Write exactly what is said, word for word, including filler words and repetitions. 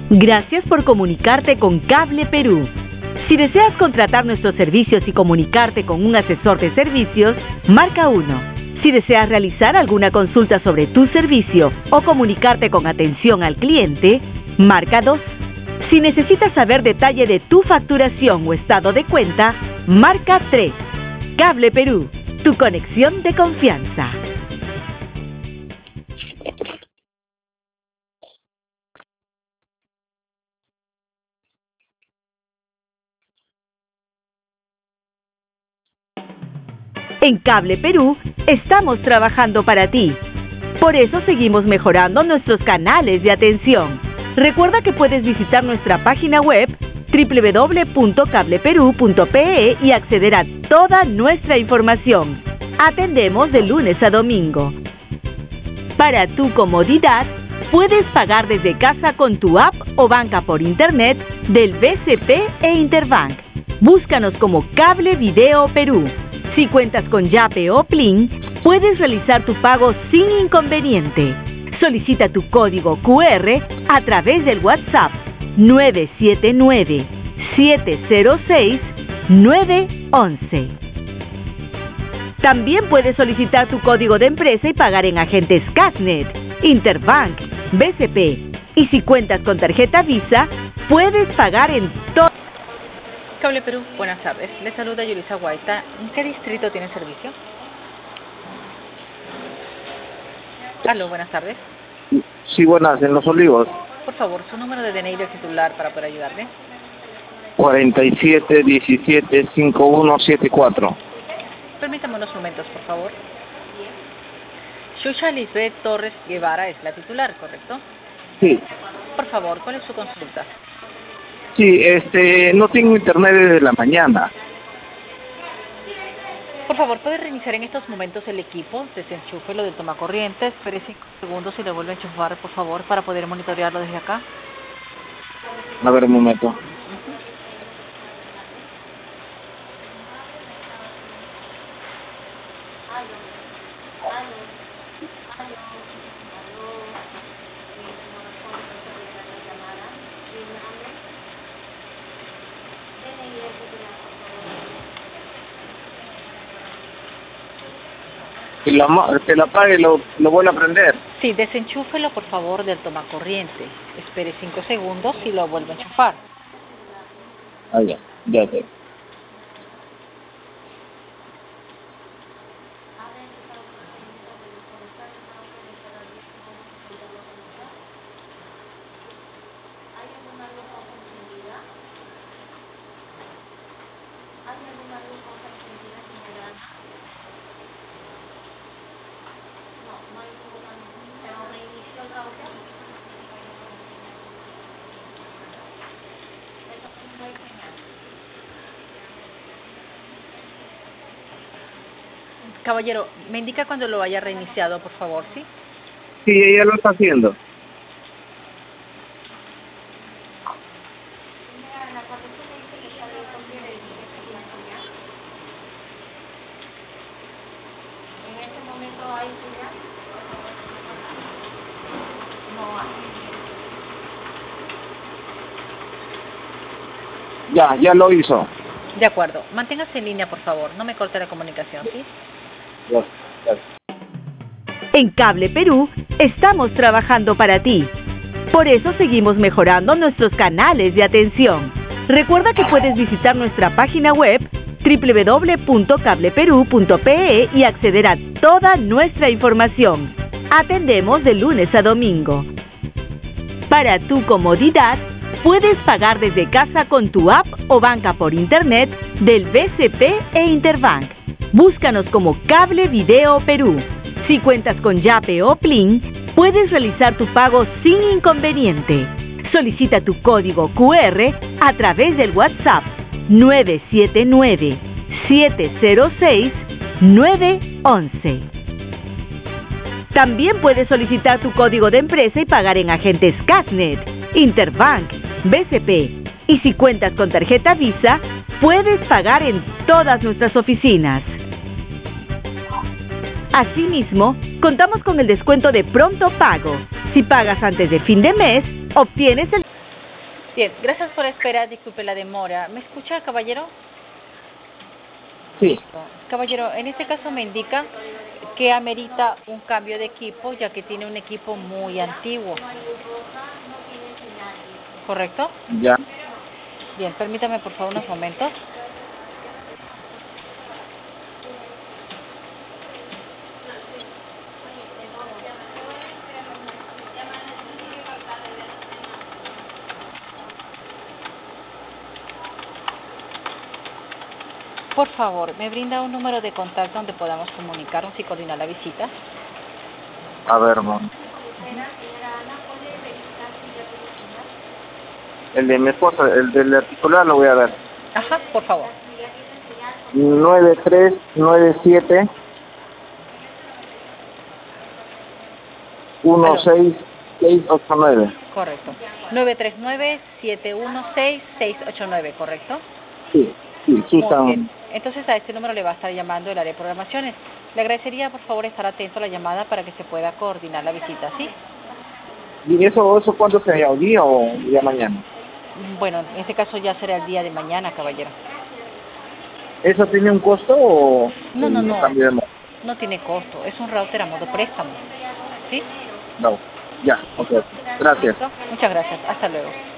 Gracias por comunicarte con Cable Perú. Si deseas contratar nuestros servicios y comunicarte con un asesor de servicios, marca uno. Si deseas realizar alguna consulta sobre tu servicio o comunicarte con atención al cliente, marca dos. Si necesitas saber detalle de tu facturación o estado de cuenta, marca tres. Cable Perú, tu conexión de confianza. En Cable Perú estamos trabajando para ti. Por eso seguimos mejorando nuestros canales de atención. Recuerda que puedes visitar nuestra página web doble u doble u doble u punto cable perú punto pe e y acceder a toda nuestra información. Atendemos de lunes a domingo. Para tu comodidad, puedes pagar desde casa con tu app o banca por internet del B C P e Interbank. Búscanos como Cable Video Perú. Si cuentas con Yape o Plin, puedes realizar tu pago sin inconveniente. Solicita tu código cu erre a través del WhatsApp nueve siete nueve, siete cero seis, nueve once. También puedes solicitar tu código de empresa y pagar en agentes Casnet, Interbank, B C P. Y si cuentas con tarjeta Visa, puedes pagar en todo. Cable Perú, buenas tardes. Les saluda Yulisa Guaita. ¿En qué distrito tiene servicio? Aló, buenas tardes. Sí, buenas, en Los Olivos. Por favor, su número de D N I del titular para poder ayudarle. cuarenta y siete, diecisiete, cincuenta y uno, setenta y cuatro. Permítame unos momentos, por favor. Xuxa Lisbeth Torres Guevara es la titular, ¿correcto? Sí. Por favor, ¿cuál es su consulta? Sí, este, no tengo internet desde la mañana. Por favor, ¿puede reiniciar en estos momentos el equipo? Desenchúfelo del tomacorriente, espere cinco segundos y lo vuelve a enchufar, por favor, para poder monitorearlo desde acá. A ver, un momento. Que la, que la apague y lo, lo vuelva a prender. Sí, desenchúfelo por favor del tomacorriente. Espere cinco segundos y lo vuelve a enchufar. Ah, ya, ya te. Caballero, me indica cuando lo haya reiniciado, por favor, ¿sí? Sí, ella lo está haciendo. Ya, ya lo hizo. De acuerdo. Manténgase en línea, por favor. No me corte la comunicación, ¿sí? Gracias, gracias. En Cable Perú estamos trabajando para ti. Por eso seguimos mejorando nuestros canales de atención. Recuerda que puedes visitar nuestra página web doble u doble u doble u punto cable perú punto pe e y acceder a toda nuestra información. Atendemos de lunes a domingo. Para tu comodidad, puedes pagar desde casa con tu app o banca por internet del B C P e Interbank. Búscanos como Cable Video Perú. Si cuentas con Yape o Plin, puedes realizar tu pago sin inconveniente. Solicita tu código cu erre a través del WhatsApp nueve siete nueve, siete cero seis, nueve once. También puedes solicitar tu código de empresa y pagar en agentes Casnet, Interbank, B C P. Y si cuentas con tarjeta Visa, puedes pagar en todas nuestras oficinas. Asimismo, contamos con el descuento de pronto pago. Si pagas antes de fin de mes, obtienes el... Bien, gracias por esperar, disculpe la demora. ¿Me escucha, caballero? Sí. Caballero, en este caso me indica que amerita un cambio de equipo, ya que tiene un equipo muy antiguo. ¿Correcto? Ya. Bien, permítame por favor unos momentos. Por favor, ¿me brinda un número de contacto donde podamos comunicarnos y coordinar la visita? A ver, man. El de mi esposa, el del articular lo voy a ver. Ajá, por favor. nueve tres nueve siete uno seis seis ocho nueve. Correcto. nueve tres nueve, siete uno seis, seis ocho nueve, ¿correcto? Sí, sí, Muy Susan. bien. Entonces a este número le va a estar llamando el área de programaciones. Le agradecería por favor estar atento a la llamada para que se pueda coordinar la visita, ¿sí? ¿Y eso, eso cuándo sería? ¿Hoy día o día mañana? Bueno, en este caso ya será el día de mañana, caballero. ¿Eso tiene un costo o No, no, un no. cambio de modo? No tiene costo. Es un router a modo préstamo. ¿Sí? No. Ya, ok. Gracias. ¿Listo? Muchas gracias. Hasta luego.